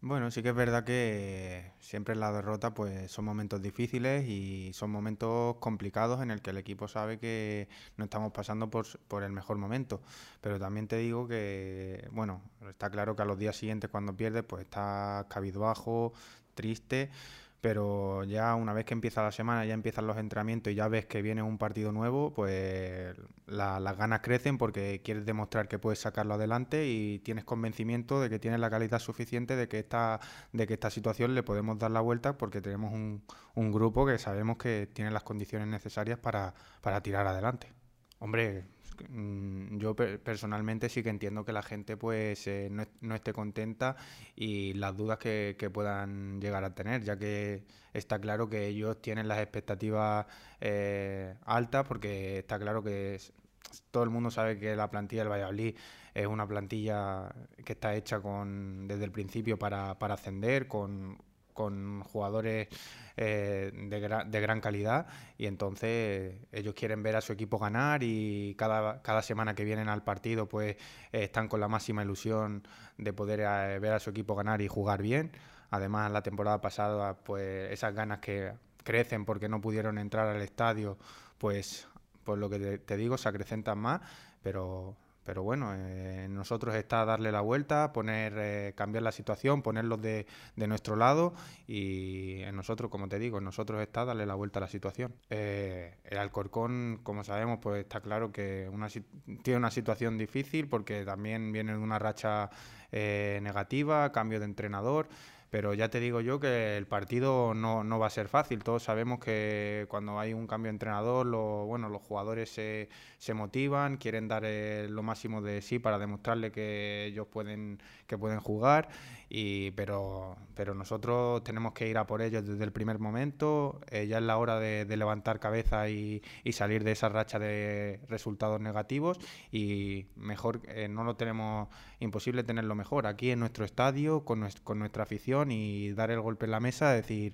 Bueno, sí que es verdad que siempre en la derrota pues son momentos difíciles y son momentos complicados en el que el equipo sabe que no estamos pasando por el mejor momento. Pero también te digo que, bueno, está claro que a los días siguientes cuando pierdes pues estás cabizbajo, triste, pero ya una vez que empieza la semana, ya empiezan los entrenamientos y ya ves que viene un partido nuevo, pues las ganas crecen porque quieres demostrar que puedes sacarlo adelante y tienes convencimiento de que tienes la calidad suficiente de que esta situación le podemos dar la vuelta porque tenemos un grupo que sabemos que tiene las condiciones necesarias para tirar adelante. Hombre, yo personalmente sí que entiendo que la gente pues no esté contenta y las dudas que puedan llegar a tener, ya que está claro que ellos tienen las expectativas altas porque está claro que todo el mundo sabe que la plantilla del Valladolid es una plantilla que está hecha desde el principio para ascender, con jugadores de gran calidad y entonces ellos quieren ver a su equipo ganar y cada semana que vienen al partido pues están con la máxima ilusión de poder ver a su equipo ganar y jugar bien. Además la temporada pasada pues esas ganas que crecen porque no pudieron entrar al estadio pues por lo que te digo se acrecentan más, pero bueno, nosotros está darle la vuelta, cambiar la situación, ponerlos de nuestro lado y en nosotros, como te digo, en nosotros está darle la vuelta a la situación. El Alcorcón, como sabemos, pues está claro que tiene una situación difícil porque también viene de una racha negativa, cambio de entrenador. Pero ya te digo yo que el partido no va a ser fácil. Todos sabemos que cuando hay un cambio de entrenador, bueno, los jugadores se motivan, quieren dar lo máximo de sí para demostrarle que ellos que pueden jugar. Pero nosotros tenemos que ir a por ellos desde el primer momento. Ya es la hora de levantar cabeza y salir de esa racha de resultados negativos. Y mejor, no lo tenemos imposible tenerlo mejor aquí en nuestro estadio, con nuestra afición y dar el golpe en la mesa, decir,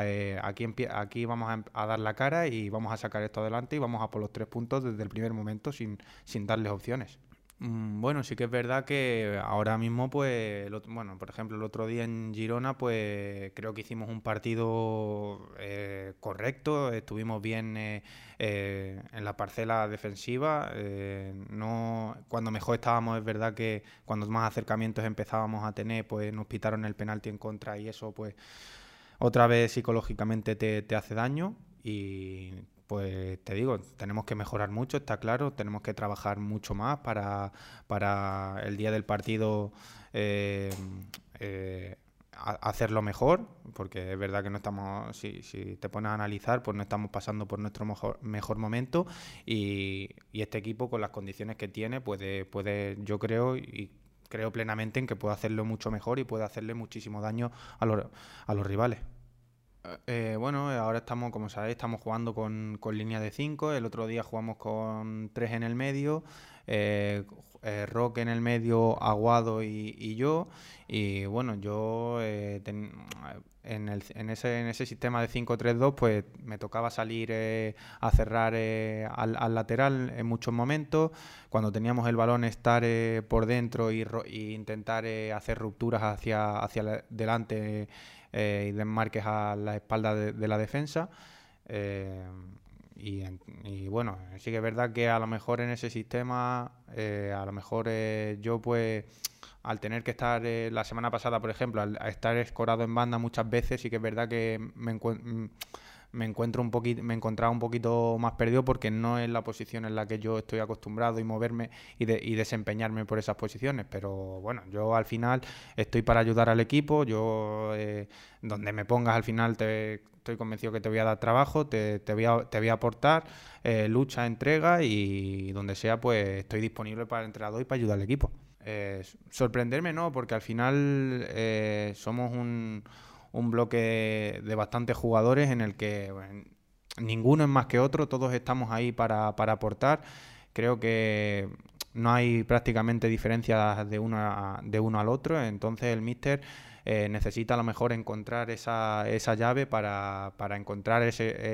aquí vamos a dar la cara y vamos a sacar esto adelante y vamos a por los 3 puntos desde el primer momento sin darles opciones. Bueno, sí que es verdad que ahora mismo, pues, bueno, por ejemplo, el otro día en Girona, pues creo que hicimos un partido correcto, estuvimos bien en la parcela defensiva. No, cuando mejor estábamos, es verdad que cuando más acercamientos empezábamos a tener, pues nos pitaron el penalti en contra y eso, pues, otra vez psicológicamente te hace daño y pues te digo, tenemos que mejorar mucho, está claro, tenemos que trabajar mucho más para el día del partido eh, eh, hacerlo mejor, porque es verdad que no estamos, si te pones a analizar, pues no estamos pasando por nuestro mejor momento y este equipo con las condiciones que tiene yo creo y creo plenamente en que puede hacerlo mucho mejor y puede hacerle muchísimo daño a los rivales. Bueno, ahora estamos, como sabéis, estamos jugando con línea de 5. El otro día jugamos con 3 en el medio. Roque en el medio, Aguado y yo. Y bueno, yo en ese sistema de 5-3-2 pues me tocaba salir a cerrar al lateral en muchos momentos. Cuando teníamos el balón, estar por dentro y intentar hacer rupturas hacia delante y desmarques a la espalda de la defensa. Eh, y bueno, sí que es verdad que a lo mejor en ese sistema, a lo mejor yo pues al tener que estar la semana pasada, por ejemplo, al estar escorado en banda muchas veces, sí que es verdad que me encontraba un poquito más perdido porque no es la posición en la que yo estoy acostumbrado y moverme y desempeñarme por esas posiciones. Pero bueno, yo al final estoy para ayudar al equipo. Donde me pongas al final estoy convencido que te voy a dar trabajo, te voy a aportar lucha, entrega y donde sea pues estoy disponible para el entrenador y para ayudar al equipo. Sorprenderme no, porque al final somos un bloque de bastantes jugadores en el que bueno, ninguno es más que otro, todos estamos ahí para aportar. Creo que no hay prácticamente diferencias de uno al otro, entonces el míster necesita a lo mejor encontrar esa llave para encontrar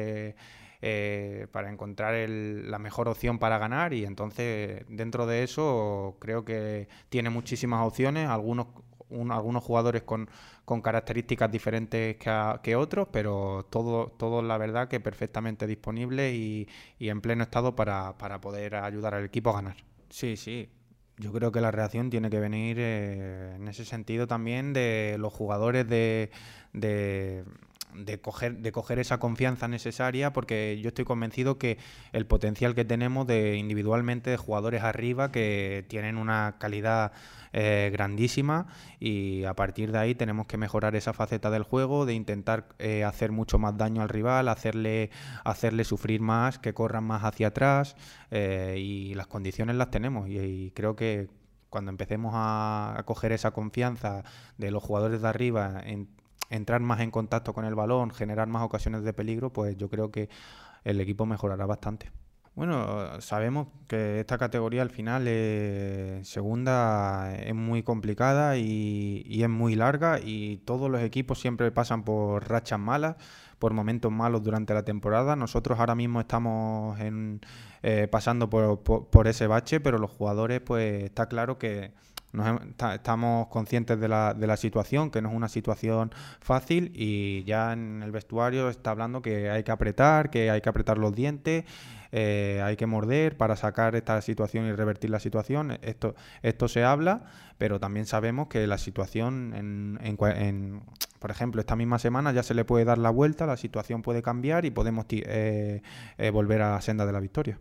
para encontrar la mejor opción para ganar y entonces dentro de eso creo que tiene muchísimas opciones, algunos algunos jugadores con características diferentes que otros, pero todos la verdad que perfectamente disponibles y en pleno estado para poder ayudar al equipo a ganar. Sí, sí. Yo creo que la reacción tiene que venir en ese sentido también de los jugadores de, de coger esa confianza necesaria, porque yo estoy convencido que el potencial que tenemos de individualmente de jugadores arriba que tienen una calidad grandísima, y a partir de ahí tenemos que mejorar esa faceta del juego, de intentar hacer mucho más daño al rival, hacerle sufrir más, que corran más hacia atrás, y las condiciones las tenemos, y creo que cuando empecemos a coger esa confianza de los jugadores de arriba, entrar más en contacto con el balón, generar más ocasiones de peligro, pues yo creo que el equipo mejorará bastante. Bueno, sabemos que esta categoría al final, segunda, es muy complicada y es muy larga, y todos los equipos siempre pasan por rachas malas, por momentos malos durante la temporada. Nosotros ahora mismo estamos pasando por ese bache, pero los jugadores, pues está claro que estamos conscientes de la situación, que no es una situación fácil, y ya en el vestuario está hablando que hay que apretar los dientes, hay que morder para sacar esta situación y revertir la situación. Esto se habla, pero también sabemos que la situación, por ejemplo, esta misma semana ya se le puede dar la vuelta, la situación puede cambiar y podemos volver a la senda de la victoria.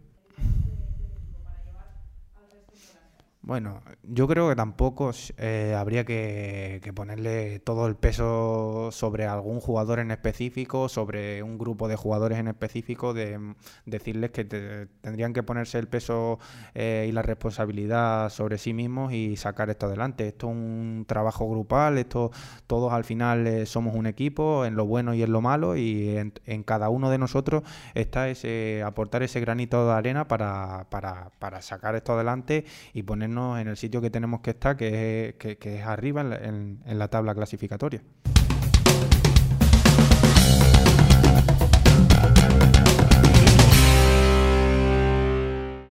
Bueno, yo creo que tampoco habría que ponerle todo el peso sobre algún jugador en específico, sobre un grupo de jugadores en específico, decirles que tendrían que ponerse el peso y la responsabilidad sobre sí mismos y sacar esto adelante. Esto es un trabajo grupal, todos al final somos un equipo, en lo bueno y en lo malo, y en cada uno de nosotros está aportar ese granito de arena para sacar esto adelante y ponernos en el sitio que tenemos que estar, que es arriba en la tabla clasificatoria.